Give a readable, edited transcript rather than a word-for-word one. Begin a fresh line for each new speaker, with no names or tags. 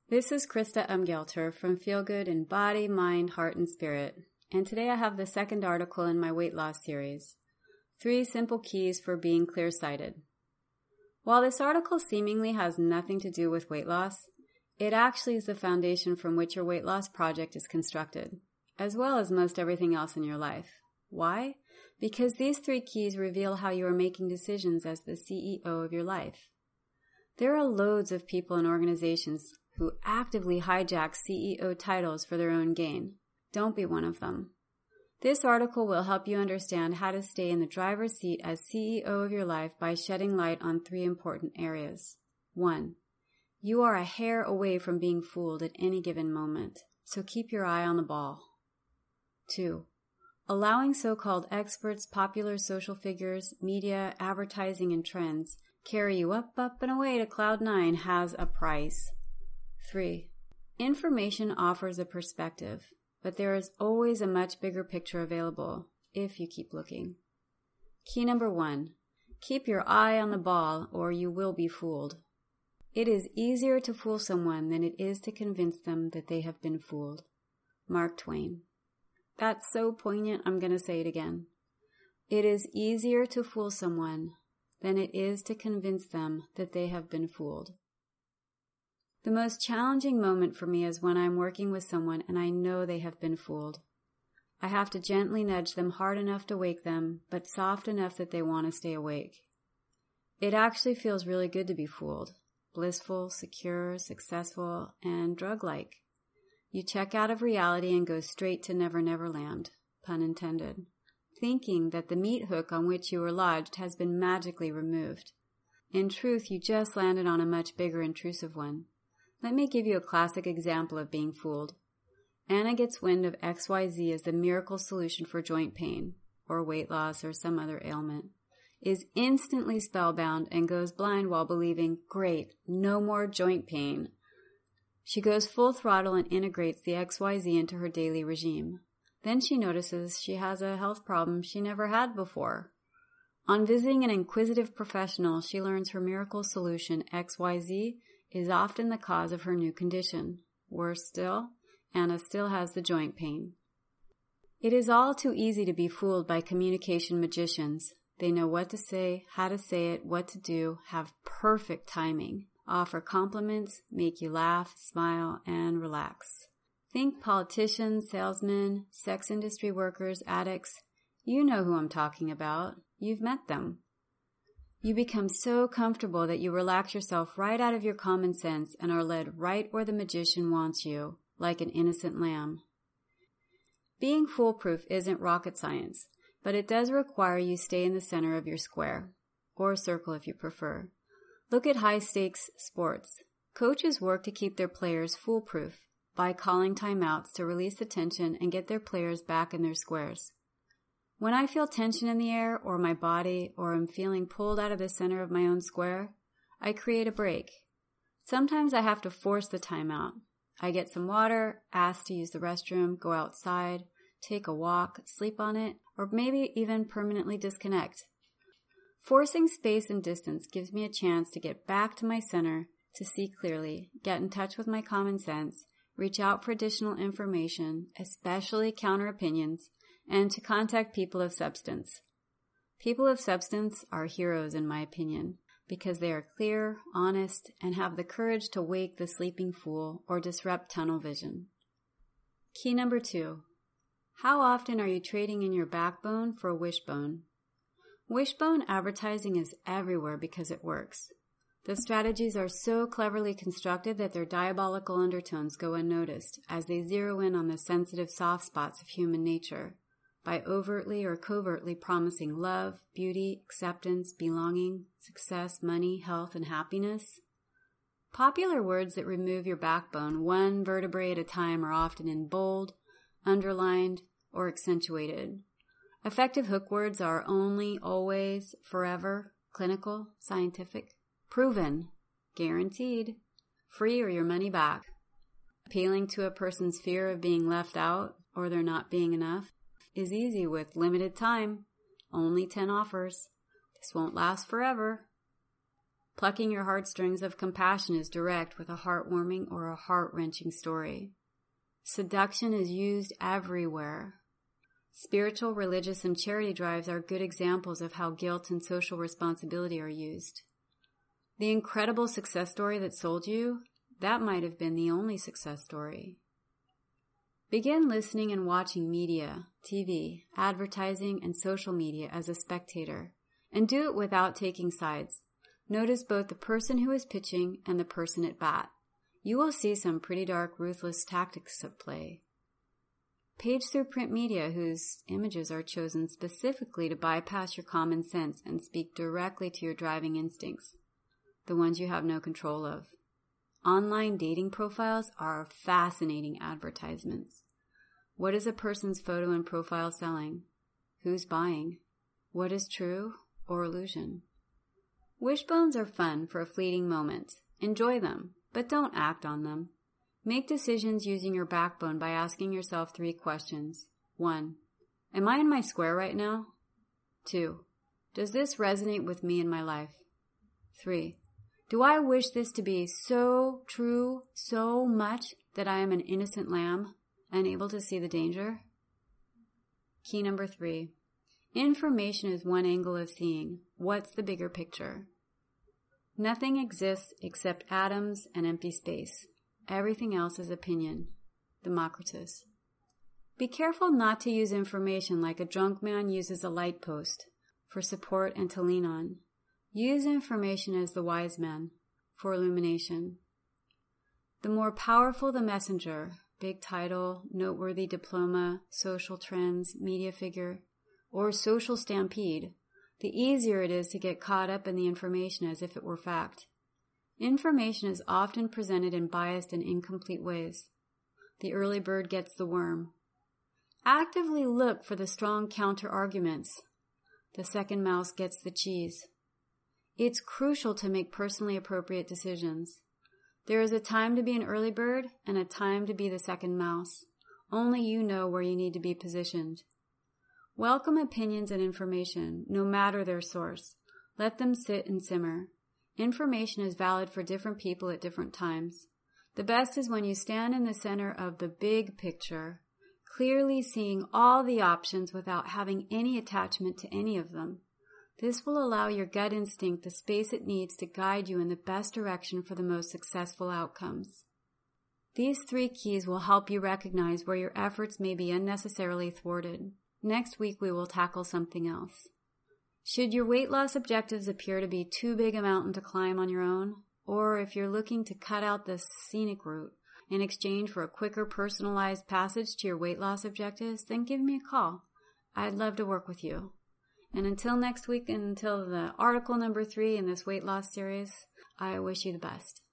This is Krista Umgelter from Feel Good in Body, Mind, Heart, and Spirit, and today I have the second article in my weight loss series, 3 Simple Keys for Being Clear-Sighted. While this article seemingly has nothing to do with weight loss, it actually is the foundation from which your weight loss project is constructed, as well as most everything else in your life. Why? Because these 3 keys reveal how you are making decisions as the CEO of your life. There are loads of people and organizations who actively hijack CEO titles for their own gain. Don't be one of them. This article will help you understand how to stay in the driver's seat as CEO of your life by shedding light on 3 important areas. 1. You are a hair away from being fooled at any given moment, so keep your eye on the ball. 2. Allowing so-called experts, popular social figures, media, advertising, and trends carry you up, and away to cloud 9 has a price. 3. Information offers a perspective, but there is always a much bigger picture available if you keep looking. Key number 1. Keep your eye on the ball or you will be fooled. It is easier to fool someone than it is to convince them that they have been fooled. Mark Twain. That's so poignant, I'm going to say it again. It is easier to fool someone than it is to convince them that they have been fooled. The most challenging moment for me is when I'm working with someone and I know they have been fooled. I have to gently nudge them hard enough to wake them, but soft enough that they want to stay awake. It actually feels really good to be fooled. Blissful, secure, successful, and drug-like. You check out of reality and go straight to Never Never Land, pun intended, thinking that the meat hook on which you were lodged has been magically removed. In truth, you just landed on a much bigger intrusive one. Let me give you a classic example of being fooled. Anna gets wind of XYZ as the miracle solution for joint pain, or weight loss, or some other ailment, is instantly spellbound and goes blind while believing, great, no more joint pain. She goes full throttle and integrates the XYZ into her daily regime. Then she notices she has a health problem she never had before. On visiting an inquisitive professional, she learns her miracle solution, XYZ, is often the cause of her new condition. Worse still, Anna still has the joint pain. It is all too easy to be fooled by communication magicians. They know what to say, how to say it, what to do, have perfect timing, offer compliments, make you laugh, smile, and relax. Think politicians, salesmen, sex industry workers, addicts. You know who I'm talking about. You've met them. You become so comfortable that you relax yourself right out of your common sense and are led right where the magician wants you, like an innocent lamb. Being foolproof isn't rocket science, but it does require you stay in the center of your square, or circle if you prefer. Look at high-stakes sports. Coaches work to keep their players foolproof by calling timeouts to release the tension and get their players back in their squares. When I feel tension in the air or my body or am feeling pulled out of the center of my own square, I create a break. Sometimes I have to force the timeout. I get some water, ask to use the restroom, go outside, take a walk, sleep on it, or maybe even permanently disconnect. Forcing space and distance gives me a chance to get back to my center, to see clearly, get in touch with my common sense, reach out for additional information, especially counter opinions, and to contact people of substance. People of substance are heroes in my opinion, because they are clear, honest, and have the courage to wake the sleeping fool or disrupt tunnel vision. Key number 2. How often are you trading in your backbone for a wishbone? Wishbone advertising is everywhere because it works. The strategies are so cleverly constructed that their diabolical undertones go unnoticed as they zero in on the sensitive soft spots of human nature, by overtly or covertly promising love, beauty, acceptance, belonging, success, money, health, and happiness. Popular words that remove your backbone one vertebrae at a time are often in bold, underlined, or accentuated. Effective hook words are only, always, forever, clinical, scientific, proven, guaranteed, free or your money back. Appealing to a person's fear of being left out or there not being enough is easy with limited time, only 10 offers. This won't last forever. Plucking your heartstrings of compassion is direct with a heartwarming or a heart-wrenching story. Seduction is used everywhere. Spiritual, religious, and charity drives are good examples of how guilt and social responsibility are used. The incredible success story that sold you, that might have been the only success story. Begin listening and watching media, TV, advertising, and social media as a spectator, and do it without taking sides. Notice both the person who is pitching and the person at bat. You will see some pretty dark, ruthless tactics at play. Page through print media whose images are chosen specifically to bypass your common sense and speak directly to your driving instincts, the ones you have no control of. Online dating profiles are fascinating advertisements. What is a person's photo and profile selling? Who's buying? What is true or illusion? Wishbones are fun for a fleeting moment. Enjoy them, but don't act on them. Make decisions using your backbone by asking yourself 3 questions. 1. Am I in my square right now? 2. Does this resonate with me in my life? 3. Do I wish this to be so true, so much that I am an innocent lamb, unable to see the danger? Key number 3. Information is one angle of seeing. What's the bigger picture? Nothing exists except atoms and empty space. Everything else is opinion. Democritus. Be careful not to use information like a drunk man uses a light post for support and to lean on. Use information as the wise man for illumination. The more powerful the messenger, big title, noteworthy diploma, social trends, media figure, or social stampede, the easier it is to get caught up in the information as if it were fact. Information is often presented in biased and incomplete ways. The early bird gets the worm. Actively look for the strong counter-arguments. The second mouse gets the cheese. It's crucial to make personally appropriate decisions. There is a time to be an early bird and a time to be the second mouse. Only you know where you need to be positioned. Welcome opinions and information, no matter their source. Let them sit and simmer. Information is valid for different people at different times. The best is when you stand in the center of the big picture, clearly seeing all the options without having any attachment to any of them. This will allow your gut instinct the space it needs to guide you in the best direction for the most successful outcomes. These 3 keys will help you recognize where your efforts may be unnecessarily thwarted. Next week we will tackle something else. Should your weight loss objectives appear to be too big a mountain to climb on your own, or if you're looking to cut out the scenic route in exchange for a quicker personalized passage to your weight loss objectives, then give me a call. I'd love to work with you. And until next week, until the article number 3 in this weight loss series, I wish you the best.